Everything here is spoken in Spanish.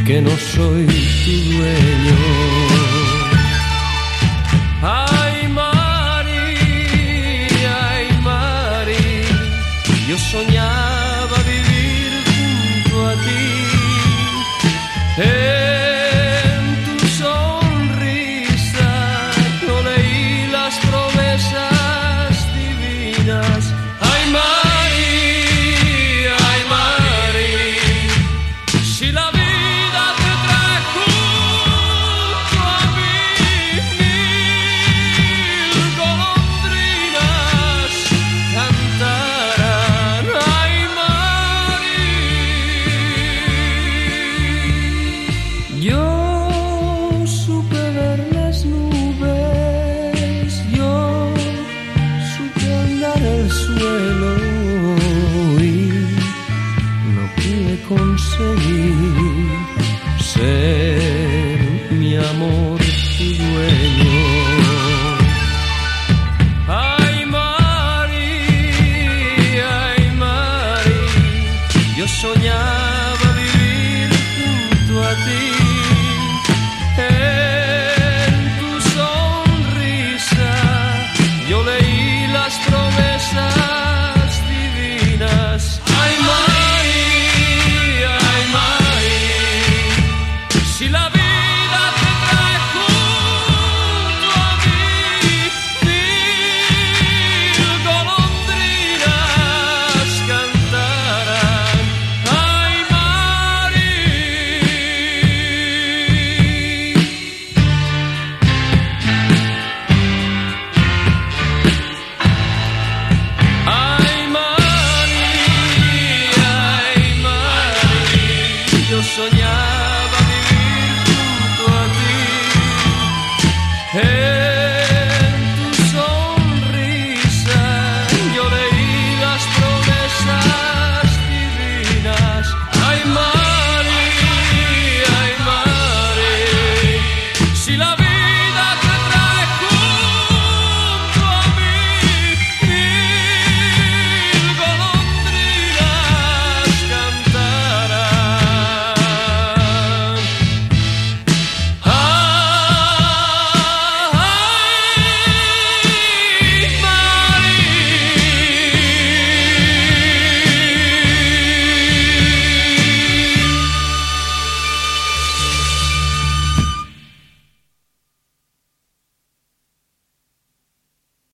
que no soy tu dueño. Ay, Mari, yo soñaba vivir junto a ti. En tu sonrisa yo leí las promesas divinas. Ay, Mari, si la vida te trae junto a mí, mil golondrinas cantarán. Ay, Mari, yo supe ver las nubes, yo supe andar el suelo y no pude conseguir ser mi amor tu dueño. Ay, Mari, yo soñaba vivir junto a ti. En tu sonrisa yo leí las promesas divinas. Ay, Mari, si la vida te trae junto a mí, mil golondrinas cantarán. Ay, Mari. Ay, Mari, yo soñaba